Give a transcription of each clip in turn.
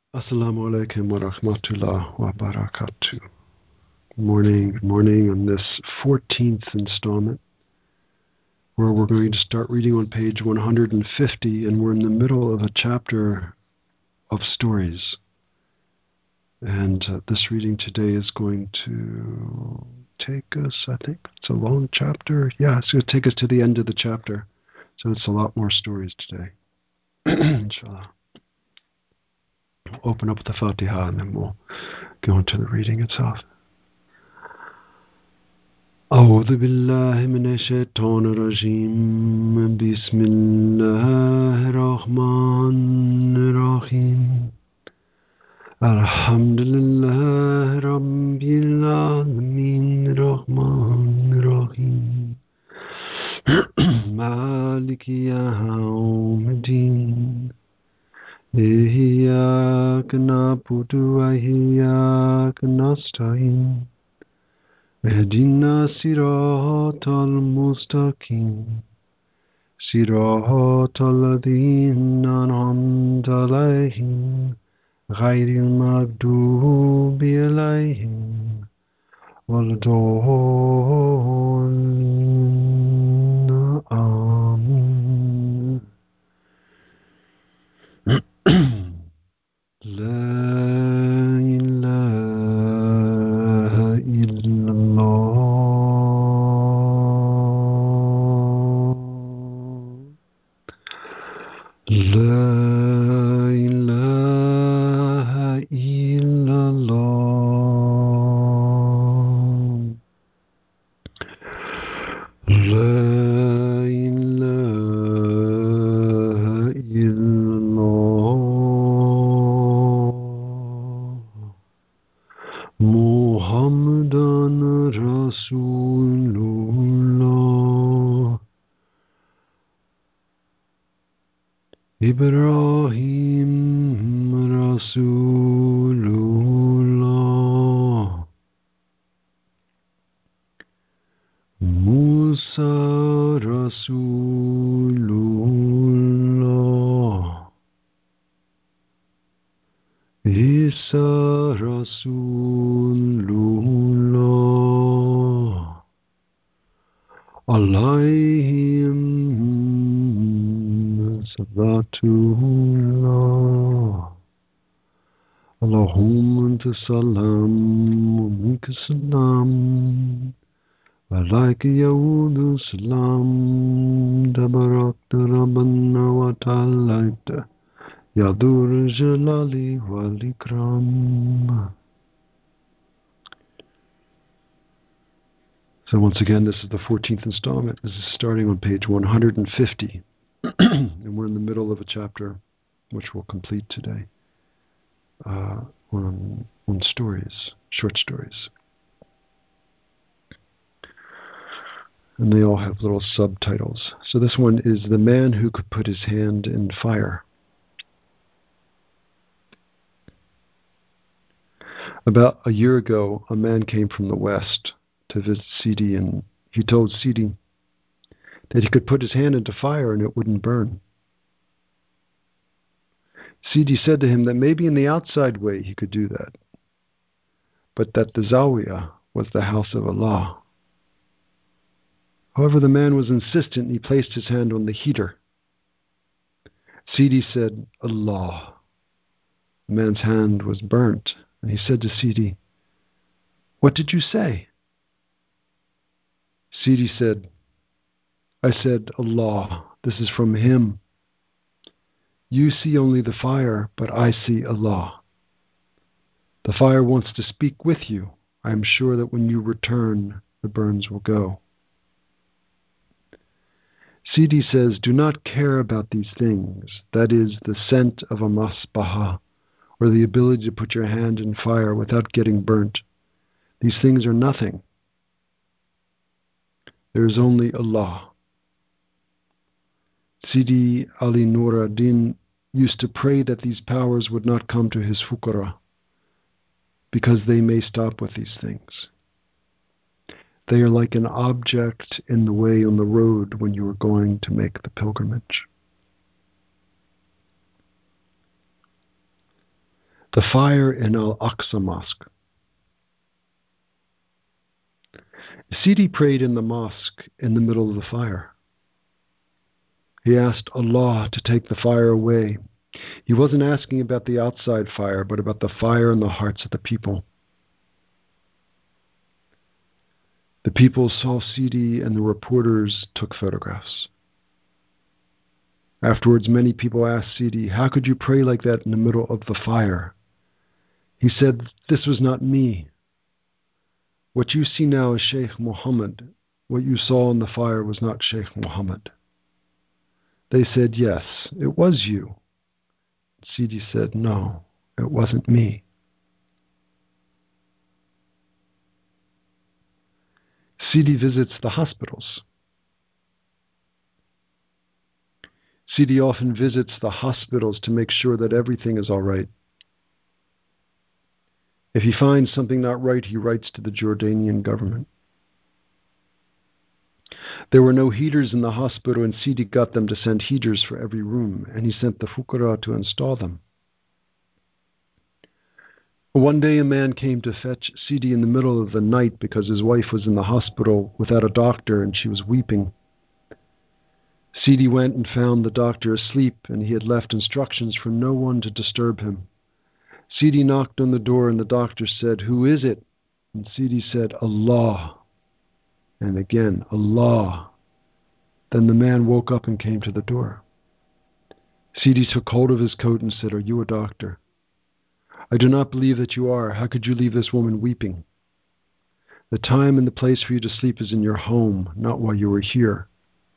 Assalamu alaikum wa rahmatullah wa barakatuh. Good morning on this 14th installment, where we're going to start reading on page 150, and we're in the middle of a chapter of stories. And this reading today is going to take us, I think it's a long chapter. Yeah, it's going to take us to the end of the chapter. So it's a lot more stories today. Inshallah. We'll open up with the Fatiha and then we'll go into the reading itself. أعوذ بالله من الشيطان الرجيم بسم الله الرحمن الرحيم الحمد لله رب العالمين الرحمن الرحيم مالك يوم الدين إياك نعبد وإياك نستعين اهدنا الصراط المستقيم صراط الذين أنعمت عليهم غير المغضوب عليهم ولا الضالين آمين. لا إله إلا الله لا إله إلا الله لا إله إلا الله محمدٌ رسول الله إبراهيم رسول الله موسى رسول الله عيسى رسول الله عليهم صلاة الله اللهم أنت السلام ومنك السلام عليك يعود السلام تباركت ربنا وتعاليت يا ذو الجلال والإكرام. So once again, this is the 14th installment. This is starting on page 150. And we're in the middle of a chapter, which we'll complete today, on stories, short stories. And they all have little subtitles. So this one is The Man Who Could Put His Hand in Fire. About a year ago, a man came from the West to visit Sidi, and he told Sidi that he could put his hand into fire and it wouldn't burn. Sidi said to him that maybe in the outside way he could do that, but that the Zawiyah was the house of Allah. However, the man was insistent and he placed his hand on the heater. Sidi said, Allah. The man's hand was burnt, and he said to Sidi, what did you say? Sidi said, I said, Allah, this is from him. You see only the fire, but I see Allah. The fire wants to speak with you. I am sure that when you return, the burns will go. Sidi says, do not care about these things, that is, the scent of a masbaha, or the ability to put your hand in fire without getting burnt. These things are nothing. There is only Allah. Sidi Ali Nur ad-Din used to pray that these powers would not come to his fuqara, because they may stop with these things. They are like an object in the way on the road when you are going to make the pilgrimage. The fire in Al-Aqsa Mosque. Sidi prayed in the mosque in the middle of the fire. He asked Allah to take the fire away. He wasn't asking about the outside fire, but about the fire in the hearts of the people. The people saw Sidi and the reporters took photographs. Afterwards, many people asked Sidi, "How could you pray like that in the middle of the fire?" He said, "This was not me. What you see now is Sheikh Muhammad. What you saw in the fire was not Sheikh Muhammad." They said, "Yes, it was you." Sidi said, "No, it wasn't me." Sidi visits the hospitals. Sidi often visits the hospitals to make sure that everything is all right. If he finds something not right, he writes to the Jordanian government. There were no heaters in the hospital, and Sidi got them to send heaters for every room, and he sent the fuqara to install them. One day a man came to fetch Sidi in the middle of the night because his wife was in the hospital without a doctor and she was weeping. Sidi went and found the doctor asleep, and he had left instructions for no one to disturb him. Sidi knocked on the door and the doctor said, "Who is it?" And Sidi said, "Allah." And again, "Allah." Then the man woke up and came to the door. Sidi took hold of his coat and said, "Are you a doctor?" "I do not believe that you are. How could you leave this woman weeping? The time and the place for you to sleep is in your home, not while you were here."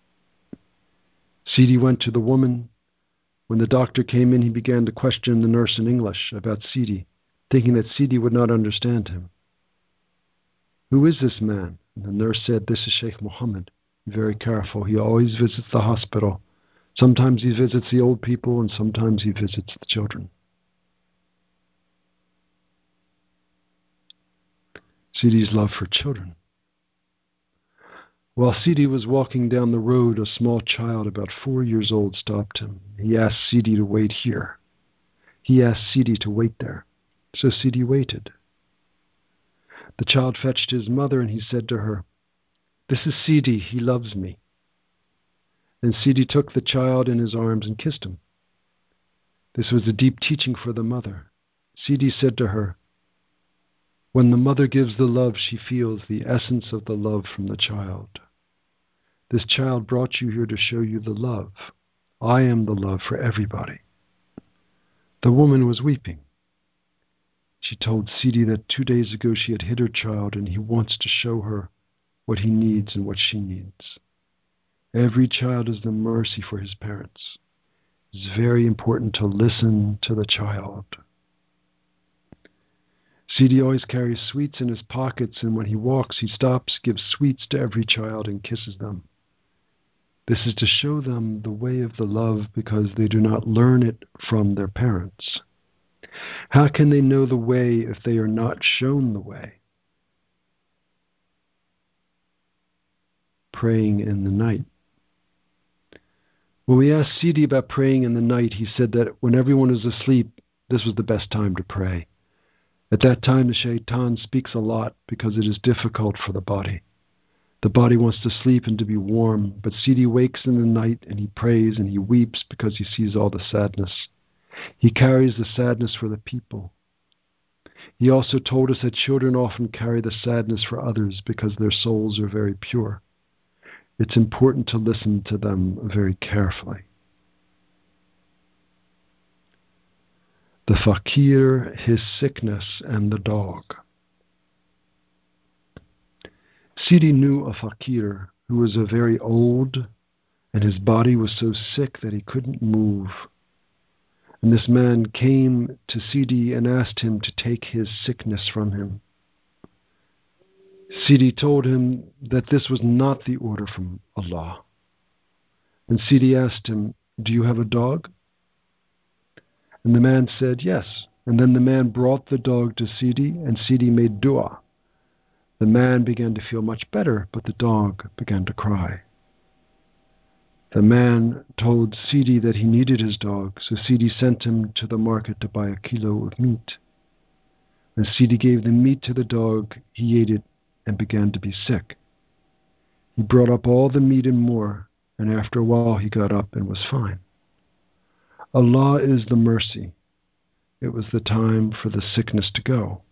Sidi went to the woman. When the doctor came in, he began to question the nurse in English about Sidi, thinking that Sidi would not understand him. "Who is this man?" And the nurse said, "This is Sheikh Muhammad. Be very careful. He always visits the hospital. Sometimes he visits the old people, and sometimes he visits the children." Sidi's love for children. While Sidi was walking down the road, a small child about 4 years old stopped him. He asked Sidi to wait here. He asked Sidi to wait there. So Sidi waited. The child fetched his mother, and he said to her, "This is Sidi. He loves me." And Sidi took the child in his arms and kissed him. This was a deep teaching for the mother. Sidi said to her, "When the mother gives the love, she feels the essence of the love from the child. This child brought you here to show you the love. I am the love for everybody." The woman was weeping. She told Sidi that 2 days ago she had hit her child, and he wants to show her what he needs and what she needs. Every child is the mercy for his parents. It's very important to listen to the child. Sidi always carries sweets in his pockets, and when he walks, he stops, gives sweets to every child, and kisses them. This is to show them the way of the love because they do not learn it from their parents. How can they know the way if they are not shown the way? Praying in the night. When we asked Sidi about praying in the night, he said that when everyone is asleep, this was the best time to pray. At that time, the shaitan speaks a lot because it is difficult for the body. The body wants to sleep and to be warm, but Sidi wakes in the night and he prays and he weeps because he sees all the sadness. He carries the sadness for the people. He also told us that children often carry the sadness for others because their souls are very pure. It's important to listen to them very carefully. The fakir, his sickness, and the dog. Sidi knew a fakir who was very old, and his body was so sick that he couldn't move. And this man came to Sidi and asked him to take his sickness from him. Sidi told him that this was not the order from Allah. And Sidi asked him, "Do you have a dog?" And the man said, "Yes." And then the man brought the dog to Sidi, and Sidi made dua. The man began to feel much better, but the dog began to cry. The man told Sidi that he needed his dog, so Sidi sent him to the market to buy a kilo of meat. When Sidi gave the meat to the dog, he ate it and began to be sick. He brought up all the meat and more, and after a while he got up and was fine. Allah is the mercy. It was the time for the sickness to go.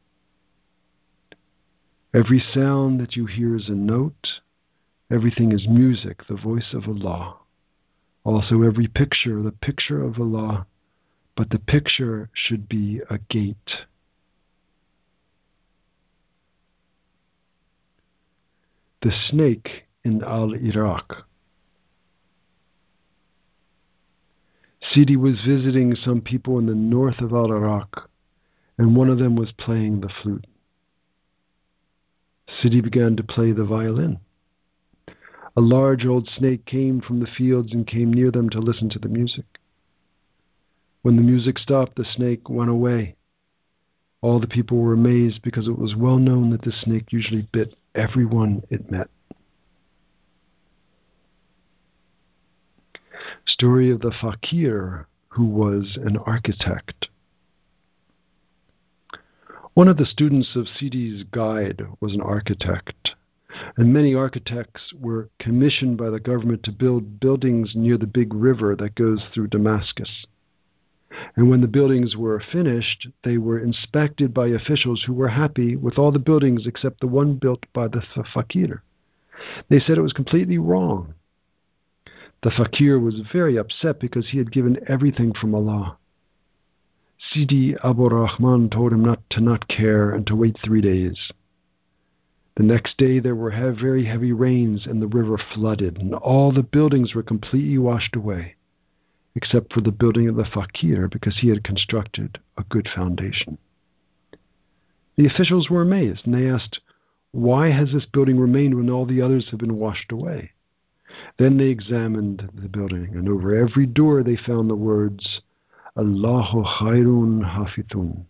Every sound that you hear is a note. Everything is music, the voice of Allah. Also every picture, the picture of Allah, but the picture should be a gate. The snake in Al-Iraq. Sidi was visiting some people in the north of Al-Iraq, and one of them was playing the flute. Sidi began to play the violin. A large old snake came from the fields and came near them to listen to the music. When the music stopped, the snake went away. All the people were amazed because it was well known that the snake usually bit everyone it met. Story of the fakir who was an architect. One of the students of Sidi's guide was an architect, and many architects were commissioned by the government to build buildings near the big river that goes through Damascus. And when the buildings were finished, they were inspected by officials who were happy with all the buildings except the one built by the fakir. They said it was completely wrong. The fakir was very upset because he had given everything from Allah. Sidi Abu Rahman told him not to care and to wait 3 days. The next day there were very heavy rains and the river flooded, and all the buildings were completely washed away, except for the building of the fakir because he had constructed a good foundation. The officials were amazed, and they asked, "Why has this building remained when all the others have been washed away?" Then they examined the building, and over every door they found the words, "Allahu khairun hafithun."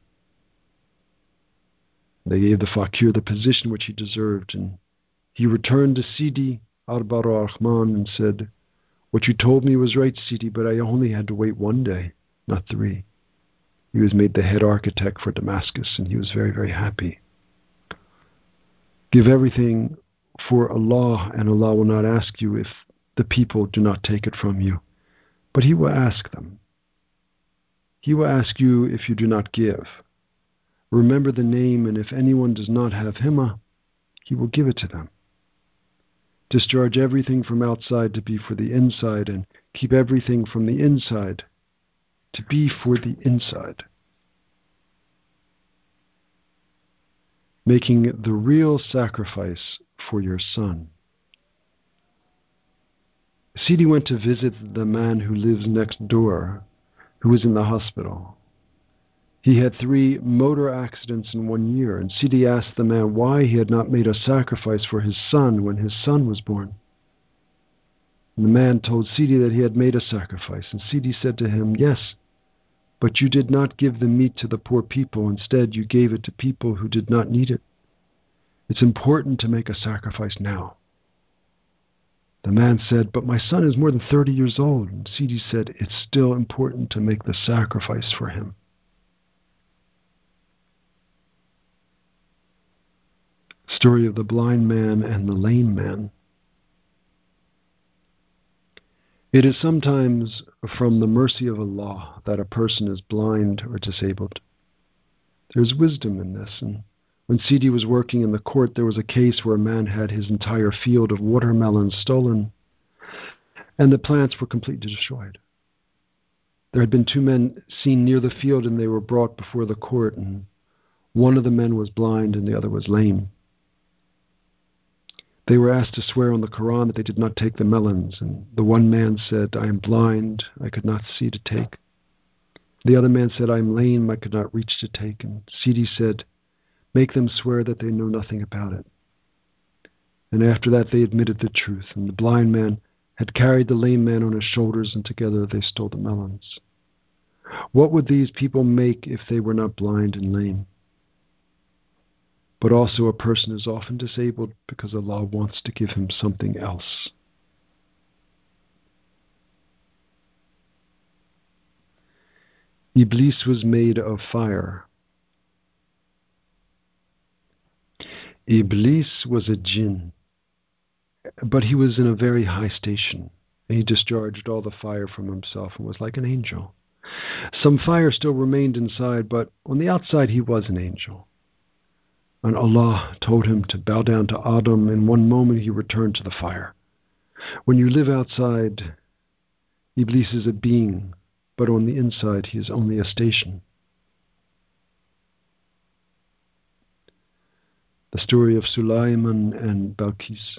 They gave the fakir the position which he deserved, and he returned to Sidi Abu Rahman and said, "What you told me was right, Sidi, but I only had to wait 1 day, not 3. He was made the head architect for Damascus, and he was very, very happy. Give everything for Allah, and Allah will not ask you if the people do not take it from you, but He will ask them. He will ask you if you do not give. Remember the name, and if anyone does not have Himma, He will give it to them. Discharge everything from outside to be for the inside, and keep everything from the inside to be for the inside." Making the real sacrifice for your son. Sidi went to visit the man who lives next door, who was in the hospital. He had 3 motor accidents in 1 year, and Sidi asked the man why he had not made a sacrifice for his son when his son was born. And the man told Sidi that he had made a sacrifice, and Sidi said to him, "Yes, but you did not give the meat to the poor people. Instead, you gave it to people who did not need it. It's important to make a sacrifice now." The man said, "But my son is more than 30 years old." And Sidi said, "It's still important to make the sacrifice for him." Story of the blind man and the lame man. It is sometimes from the mercy of Allah that a person is blind or disabled. There's wisdom in this, and when Sidi was working in the court, there was a case where a man had his entire field of watermelons stolen, and the plants were completely destroyed. There had been 2 men seen near the field, and they were brought before the court, and one of the men was blind and the other was lame. They were asked to swear on the Quran that they did not take the melons, and the one man said, "I am blind, I could not see to take." The other man said, "I am lame, I could not reach to take." And Sidi said, "Make them swear that they know nothing about it." And after that they admitted the truth, and the blind man had carried the lame man on his shoulders, and together they stole the melons. What would these people make if they were not blind and lame? But also a person is often disabled because Allah wants to give him something else. Iblis was made of fire. Iblis was a jinn, but he was in a very high station. He discharged all the fire from himself and was like an angel. Some fire still remained inside, but on the outside he was an angel. When Allah told him to bow down to Adam, in one moment he returned to the fire. When you live outside, Iblis is a being, but on the inside he is only a station. The story of Sulaiman and Balkis.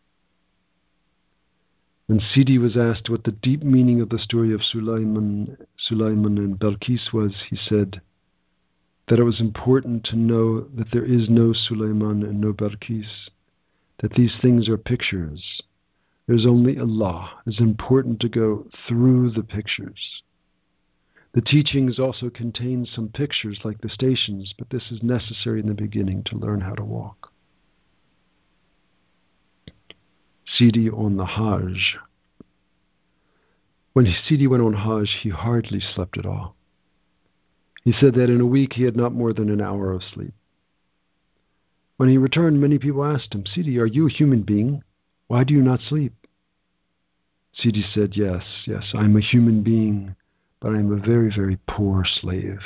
When Sidi was asked what the deep meaning of the story of Sulaiman and Balkis was, he said that it was important to know that there is no Sulaiman and no Balkis, that these things are pictures. There's only Allah. It's important to go through the pictures. The teachings also contain some pictures like the stations, but this is necessary in the beginning to learn how to walk. Sidi on the Hajj. When Sidi went on Hajj, he hardly slept at all. He said that in a week he had not more than an hour of sleep. When he returned, many people asked him, Sidi, are you a human being? Why do you not sleep? Sidi said, yes, I'm a human being, but I'm a very, very poor slave.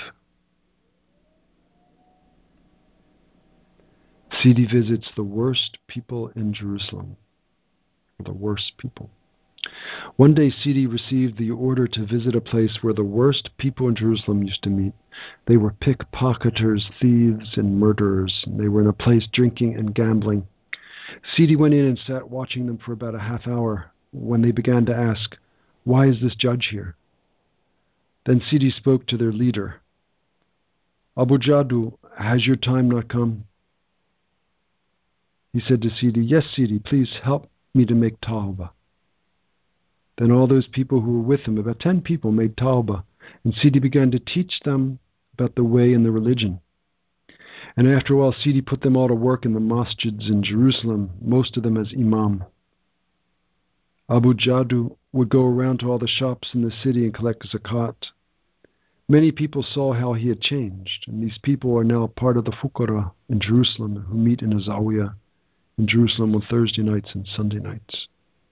Sidi visits the worst people in Jerusalem. The worst people. One day Sidi received the order to visit a place where the worst people in Jerusalem used to meet. They were pickpocketers, thieves, and murderers. And they were in a place drinking and gambling. Sidi went in and sat watching them for about a half hour when they began to ask, why is this judge here? Then Sidi spoke to their leader. Abu Jadu, has your time not come? He said to Sidi, yes, Sidi, please help me to make tawbah. Then all those people who were with him, about 10 people, made tawbah, and Sidi began to teach them about the way and the religion. And after a while, Sidi put them all to work in the masjids in Jerusalem, most of them as imam. Abu Jadu would go around to all the shops in the city and collect zakat. Many people saw how he had changed, and these people are now part of the fuqara in Jerusalem who meet in a zawiyah in Jerusalem on Thursday nights and Sunday nights.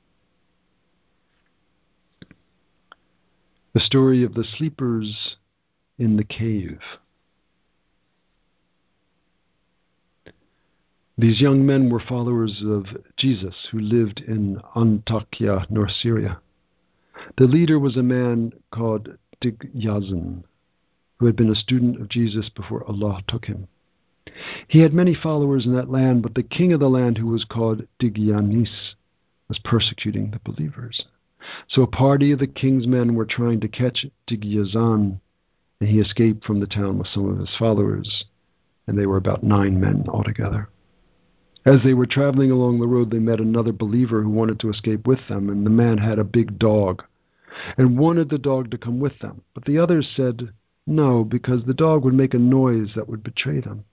The story of the sleepers in the cave. These young men were followers of Jesus who lived in Antakya, North Syria. The leader was a man called Digyazan, who had been a student of Jesus before Allah took him. He had many followers in that land, but the king of the land, who was called Digyanis, was persecuting the believers. So a party of the king's men were trying to catch Digyazan, and he escaped from the town with some of his followers, and they were about 9 men altogether. As they were traveling along the road, they met another believer who wanted to escape with them, and the man had a big dog and wanted the dog to come with them. But the others said no, because the dog would make a noise that would betray them.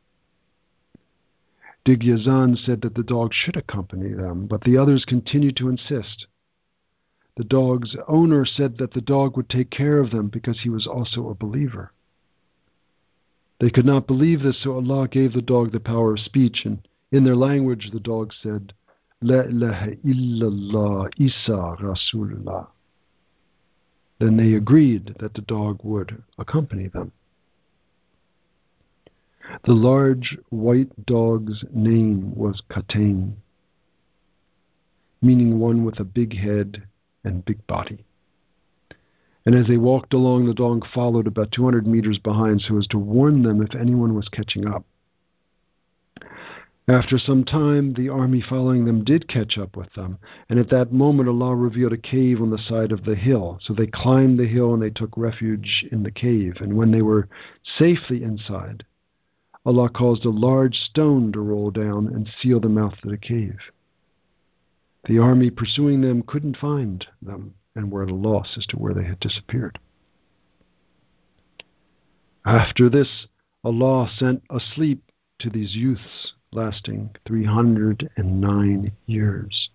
Digyazan said that the dog should accompany them, but the others continued to insist. The dog's owner said that the dog would take care of them because he was also a believer. They could not believe this, so Allah gave the dog the power of speech, and in their language the dog said, La ilaha illallah Isa Rasulullah. Then they agreed that the dog would accompany them. The large white dog's name was Katain, meaning one with a big head and big body. And as they walked along, the dog followed about 200 meters behind so as to warn them if anyone was catching up. After some time, the army following them did catch up with them, and at that moment Allah revealed a cave on the side of the hill. So they climbed the hill and they took refuge in the cave. And when they were safely inside, Allah caused a large stone to roll down and seal the mouth of the cave. The army pursuing them couldn't find them and were at a loss as to where they had disappeared. After this, Allah sent a sleep to these youths lasting 309 years,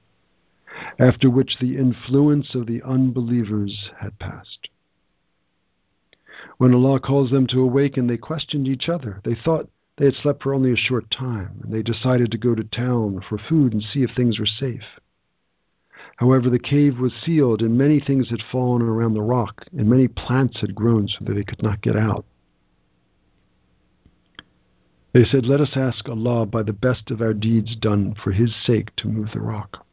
after which the influence of the unbelievers had passed. When Allah calls them to awaken, they questioned each other. They thought they had slept for only a short time, and they decided to go to town for food and see if things were safe. However, the cave was sealed, and many things had fallen around the rock, and many plants had grown so that they could not get out. They said, "Let us ask Allah by the best of our deeds done for His sake to move the rock."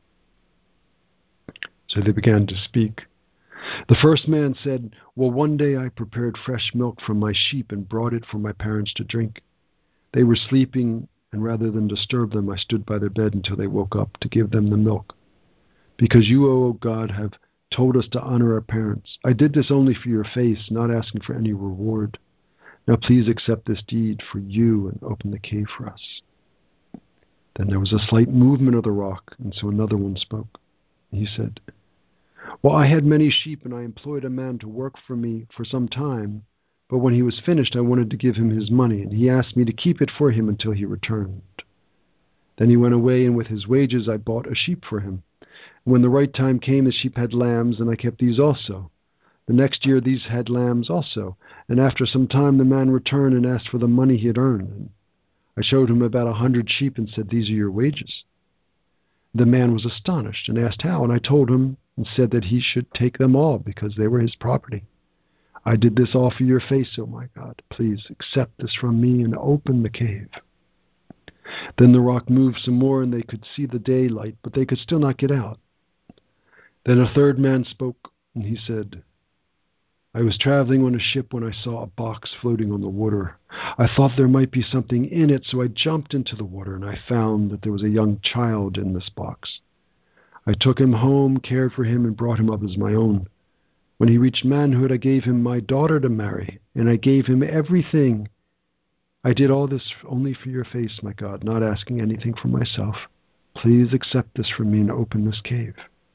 So they began to speak. The first man said, "Well, one day I prepared fresh milk from my sheep and brought it for my parents to drink. They were sleeping, and rather than disturb them, I stood by their bed until they woke up to give them the milk. Because you, O God, have told us to honor our parents. I did this only for your face, not asking for any reward. Now please accept this deed for you and open the cave for us." Then there was a slight movement of the rock, and so another one spoke. He said, "Well, I had many sheep, and I employed a man to work for me for some time, but when he was finished, I wanted to give him his money, and he asked me to keep it for him until he returned. Then he went away, and with his wages I bought a sheep for him. And when the right time came, the sheep had lambs, and I kept these also. The next year these had lambs also, and after some time the man returned and asked for the money he had earned. And I showed him about 100 sheep and said, 'These are your wages.' The man was astonished and asked how, and I told him and said that he should take them all because they were his property. I did this all for your face, O my God. Please accept this from me and open the cave." Then the rock moved some more, and they could see the daylight, but they could still not get out. Then a third man spoke, and he said, "I was traveling on a ship when I saw a box floating on the water. I thought there might be something in it, so I jumped into the water, and I found that there was a young child in this box. I took him home, cared for him, and brought him up as my own. When he reached manhood, I gave him my daughter to marry, and I gave him everything. I did all this only for your face, my God, not asking anything for myself. Please accept this from me and open this cave."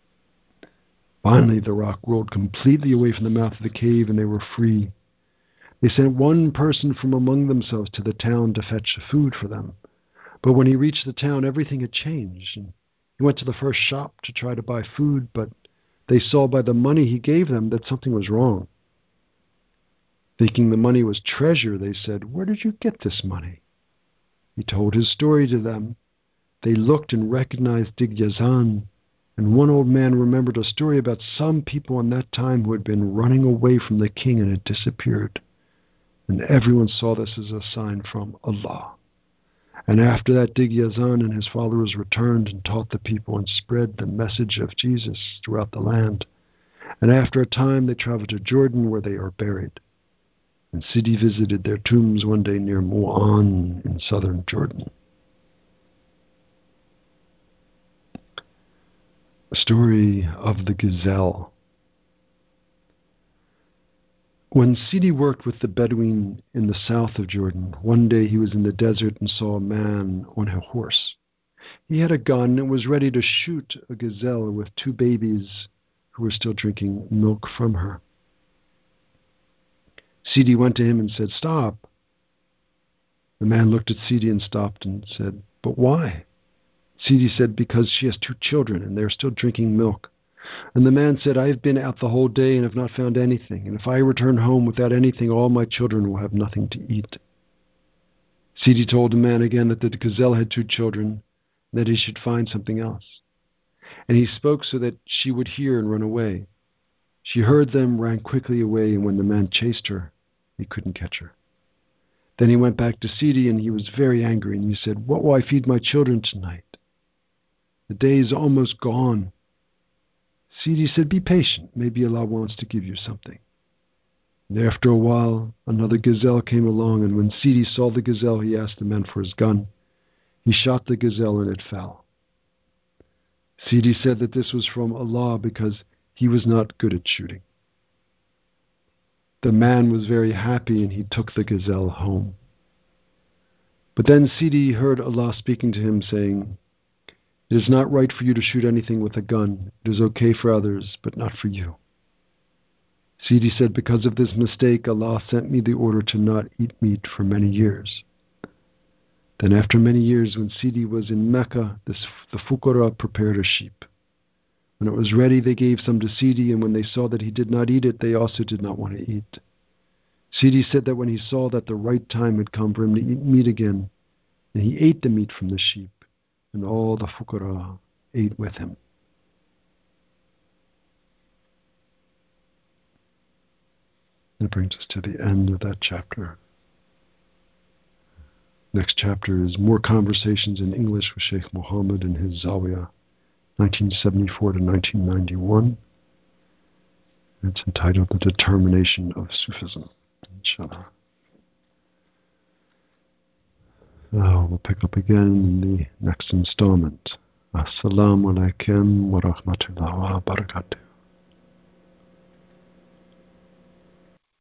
Finally, the rock rolled completely away from the mouth of the cave, and they were free. They sent one person from among themselves to the town to fetch food for them. But when he reached the town, everything had changed. And he went to the first shop to try to buy food, but they saw by the money he gave them that something was wrong. Thinking the money was treasure, they said, "Where did you get this money?" He told his story to them. They looked and recognized Digyazan, and one old man remembered a story about some people in that time who had been running away from the king and had disappeared. And everyone saw this as a sign from Allah. And after that, Digyazan and his followers returned and taught the people and spread the message of Jesus throughout the land. And after a time, they traveled to Jordan, where they are buried. And Sidi visited their tombs one day near Mu'an in southern Jordan. A story of the gazelle. When Sidi worked with the Bedouin in the south of Jordan, one day he was in the desert and saw a man on a horse. He had a gun and was ready to shoot a gazelle with two babies who were still drinking milk from her. Sidi went to him and said, "Stop." The man looked at Sidi and stopped and said, "But why?" Sidi said, "Because she has two children and they are still drinking milk." And the man said, "I have been out the whole day and have not found anything. And if I return home without anything, all my children will have nothing to eat." Sidi told the man again that the gazelle had two children and that he should find something else. And he spoke so that she would hear and run away. She heard them, ran quickly away, and when the man chased her, he couldn't catch her. Then he went back to Sidi, and he was very angry, and he said, "What will I feed my children tonight? The day is almost gone." Sidi said, "Be patient. Maybe Allah wants to give you something." And after a while, another gazelle came along, and when Sidi saw the gazelle, he asked the man for his gun. He shot the gazelle, and it fell. Sidi said that this was from Allah because he was not good at shooting. The man was very happy, and he took the gazelle home. But then Sidi heard Allah speaking to him, saying, "It is not right for you to shoot anything with a gun. It is okay for others, but not for you." Sidi said, "Because of this mistake, Allah sent me the order to not eat meat for many years." Then after many years, when Sidi was in Mecca, the Fuqara prepared a sheep. When it was ready, they gave some to Sidi, and when they saw that he did not eat it, they also did not want to eat. Sidi said that when he saw that the right time had come for him to eat meat again, and he ate the meat from the sheep, and all the fuqara ate with him. That brings us to the end of that chapter. Next chapter is more conversations in English with Sheikh Mohammed and his Zawiya, 1974 to 1991. It's entitled The Determination of Sufism, inshallah. We'll pick up again in the next installment. Assalamu alaikum wa rahmatullahi wa barakatuh.